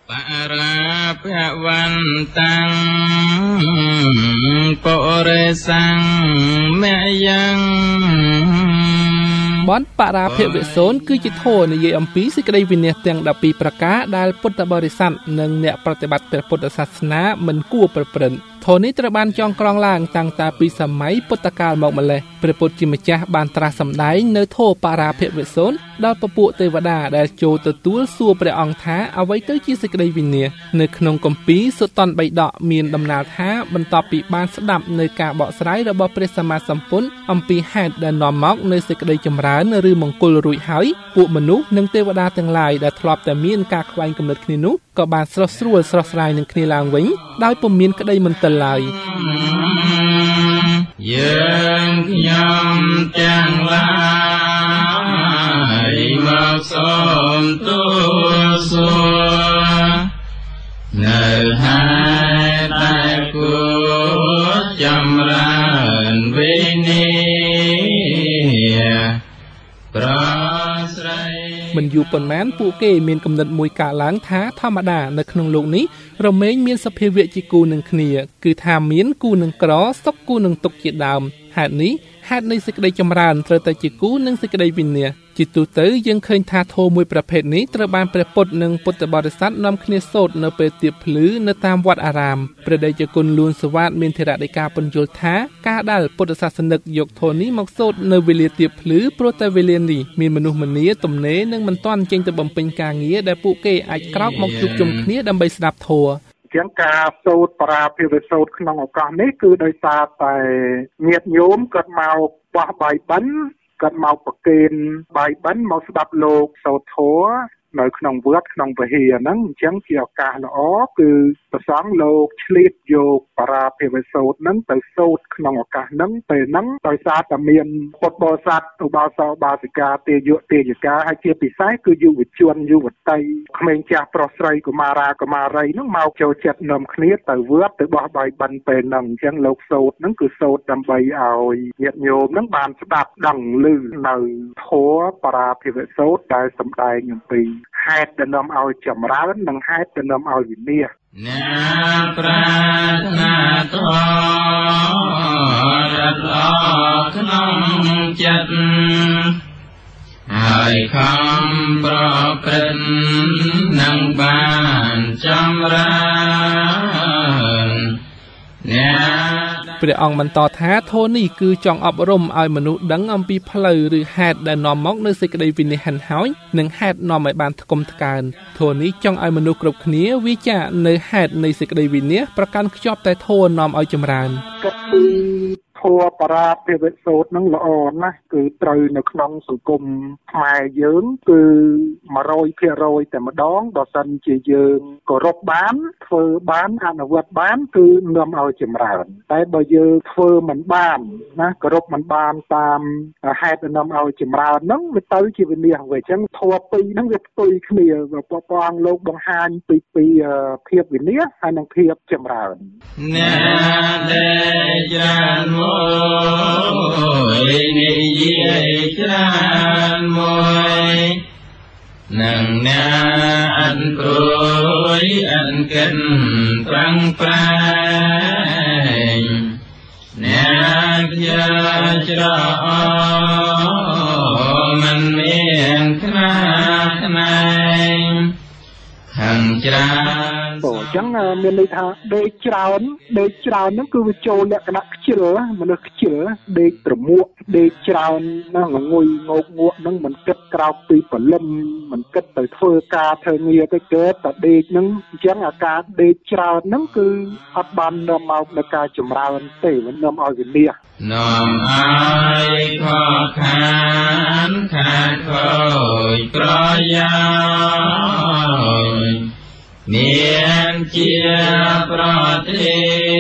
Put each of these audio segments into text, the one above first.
បរាភវន្តាំងបរិសੰងមយ៉ាងបនបរាភវសូនគឺជាធម៌និយាយអំពីសេចក្តីវិន័យទាំង12ប្រការដែលពុទ្ធបរិស័ទនិងអ្នកប្រតិបត្តិព្រះពុទ្ធសាសនាមិនគួរប្រព្រឹត្តធម៌នេះត្រូវបានចងក្រងឡើងតាំងតែពីសម័យពុទ្ធកាលមកម្ល៉េះព្រះពុទ្ធជាម្ចាស់បានត្រាស់សម្ដែងនៅធម៌បរាភវសូនដល់ពពួកទេវតាដែលចូលទទួលសួរព្រះអង្គថាអ្វីទៅជាសេចក្តីវិន័យនៅក្នុងគម្ពីរសុតន្តបិដកមានដំណាលថាបន្ទាប់ពីបានស្ដាប់នៅការបកស្រាយរបស់ព្រះសម្មាសម្ពុទ្ធអំពីហេតុដែលនាំមកនៅសេចក្តីចម្រើនឬមង្គលរួចហើយពួកមនុស្សនិងទេវតាទាំងឡាយដែលធ្លាប់តែមានការខ្វែងគំនិតគ្នានោះក៏បានស្រស់ស្រួលស្រស់ស្រាយនឹងគ្នាឡើងវិញដោយពុំមានក្តីមន្ទិលឡើយយើងខ្ញុំទាំងឡាយមកសូមទូលសួរនៅហេតុដែលគួរចម្រើនវិន័យប្រស្រ័យមិនយូរប៉ុន្មានពួកគេមានគំនិតមួយកើតឡើងថាធម្មតានៅក្នុងលោកនេះរមែងមានសភាវៈជាគូនឹងគ្នាគឺថាមានគូនឹងក្រសុខគូនឹងទុក្ខជាដើមហេតុនេះហេតុនៃសេចក្តីចម្រើនត្រូវតែជាគូនឹងសេចក្តីវិន័យជាទូទៅយើងឃើញថាធម៌មួយប្រភេទនេះត្រូវបានព្រះពុទ្ធនិងពុទ្ធបរិស័ទនាំគ្នាសូត្រនៅពេលទៀបភ្លឺនៅតាមវត្តអារាមព្រះតេជគុណលួនសវត្តមានធរណីការពន្យល់ថាការដែលពុទ្ធសាសនិកយកធម៌នេះមកសូត្រនៅវេលាទៀបភ្លឺព្រោះតែវេលានេះមានមនុស្សម្នាទំនេរនិងមិនទាន់ចេញទៅបំពេញការងារដែលពួកគេអាចក្រោកមកជួបជុំគ្នាដើម្បីស្ដាប់ធម៌ជាងការសូត្របរាភិវសូត្រក្នុងឱកាសនេះគឺដោយសារតែញាតិញោមគាត់មកបោះបាយបិណ្ឌគាត់មកប្រគេនបាយបិណ្ឌមកស្ដាប់លោកសូត្រធម៌នៅក្នុងវត្តក្នុងវិហារហ្នឹងអញ្ចឹងជាឱកាសល្អគឺព្រះសង្ឃលោកឆ្លៀតយកបរាភិវសូត្រហ្នឹងទៅសូត្រក្នុងឱកាសហ្នឹងពេលហ្នឹងដោយសារតែមានពុទ្ធបរិស័ទឧបាសកឧបាសិកាទេយៈទេយិកាហើយជាពិសេសគឺយុវជនយុវតីក្មេងចាស់ប្រុសស្រីកុមារាកុមារីហ្នឹងមកចូលចិត្តនាំគ្នាទៅវត្តទៅបោះបាយបិណ្ឌពេលហ្នឹងអញ្ចឹងលោកសូត្រហ្នឹងគឺសូត្រដើម្បីឲ្យញាតិញោមហ្នឹងបានស្ដាប់ដឹងឮនៅធម៌បរាភិវសូត្រដែលសម្ដែងអំពីហេតុដែលនាំឲ្យចម្រើននិងហេតុដែលនាំឲ្យវិន័យអ្នកប្រាថ្នាធម៌រត់អក្នុងចិត្តហើយខំប្រព្រឹត្តនឹងបានចម្រើនព្រះអង្គបន្តថាធម៌នេះគឺចង់អប់រំឲ្យមនុស្សដឹងអំពីផ្លូវឬហេតុដែលនាំមកនៅសេចក្តីវិន័យហិនហោចនិងហេតុនាំឲ្យបានថ្កុំថ្កើងធម៌នេះចង់ឲ្យមនុស្សគ្រប់គ្នាវាចានៅហេតុនៃសេចក្តីវិន័យប្រកាន់ខ្ជាប់តែធម៌នាំឲ្យចម្រើនធម៌បរាភិវសូត្រនឹងល្អណាស់គឺត្រូវនៅក្នុងសង្គមខ្មែរយើងគឺ 100% តែម្ដងបើសិនជាយើងគោរពបានធ្វើបានអនុវត្តបានគឺនាំឲ្យចម្រើនតែបើយើងធ្វើមិនបានណាគោរពមិនបានតាមហេតុដែលនាំឲ្យចម្រើនហ្នឹងវាទៅជាវិន័យវិញអញ្ចឹងធម៌ពីរហ្នឹងវាផ្ទុយគ្នាព្រះអង្គលោកបង្ហាញពីភាពវិន័យហើយនិងភាពចម្រើនអ្នកដែលច្រើនមួយនិយាយច្រើនមួយនឹងអ្នកអត់ព្រួយអត់កិនប្រឹងប្រែងអ្នកជាច្រអមិនមានខ្នាខ្នែងខាងច្រើនអញ្ចឹងមានន័យថាដេកច្រើនហ្នឹងគឺវាចូលលក្ខណៈខ្ជិលមនុស្សខ្ជិលដេកត្រមួកដេកច្រើនហ្នឹងងុយងោកងក់ហ្នឹងមិនគិតក្រោកពីព្រលឹមមិនគិតទៅធ្វើការធ្វើងារទៅកើតតែដេកហ្នឹងអញ្ចឹងអាការដេកច្រើនហ្នឹងគឺអត់បាននាំមកនូវការចម្រើនទេមិននាំឲ្យវិន័យនាំឲ្យខកខានខាតខូចប្រយោជន៍មានជាប្រតិ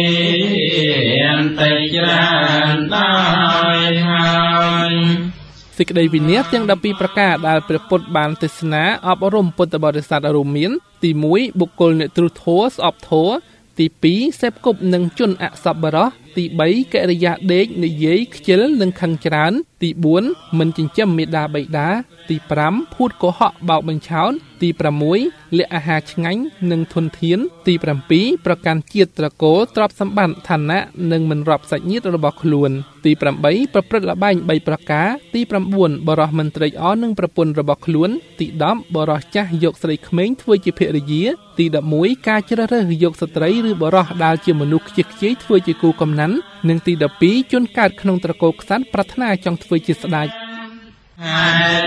តែច្រើនដោយហើយសេចក្តីវិន័យទាំង12ប្រការដែលព្រះពុទ្ធបានទេសនាអប់រំពុទ្ធបរិស័ទរួមមានទី1បុគ្គលអ្នកទ្រុធធម៌ស្អប់ធម៌ទី2សេពគប់នឹងជនអសប្បុរសទី3កិរិយាដេកនិយាយខ្ជិលនិងខឹងច្រើនទី4មិនចិញ្ចឹមមេដាបៃតាទី5ភូតកុហកបោកបញ្ឆោតទី6លាក់អាហារឆ្ងាញ់និងធនធានទី7ប្រកាន់ជាតិត្រកូលទ្រព្យសម្បត្តិឋានៈនិងមិនរាប់សាច់ញាតិរបស់ខ្លួនទី8ប្រព្រឹត្តល្បែង3ប្រការទី9បរោះមិនត្រេកអរនឹងប្រពន្ធរបស់ខ្លួនទី10បរោះចាស់យកស្រីក្មេងធ្វើជាភរិយាទី11ការជ្រើសរើសយកស្ត្រីឬបរោះដែលជាមនុស្សខ្ជិះខ្ជាយធ្វើជាគូកំណាន់និងទី12ជនកើតក្នុងត្រកូលក្សត្រប្រាថ្នាចង់ធ្វើជាស្ដេចហើយ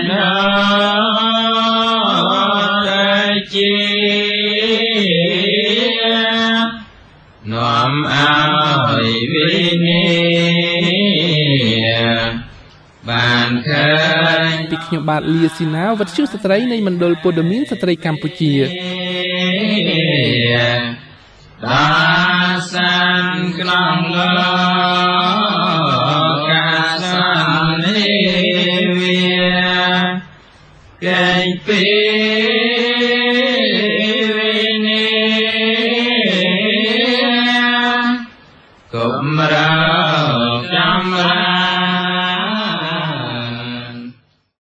លោកជានាំឲ្យវិនិបានឃើញពីខ្ញុំបាទលាស៊ីណាវត្តជឿស្ត្រីនៃមណ្ឌលពុទ្ធមានស្ត្រីកម្ពុជាដាសានក្នុងលោកកាសានិវាកែងពីវិនិគុំរោចាំរ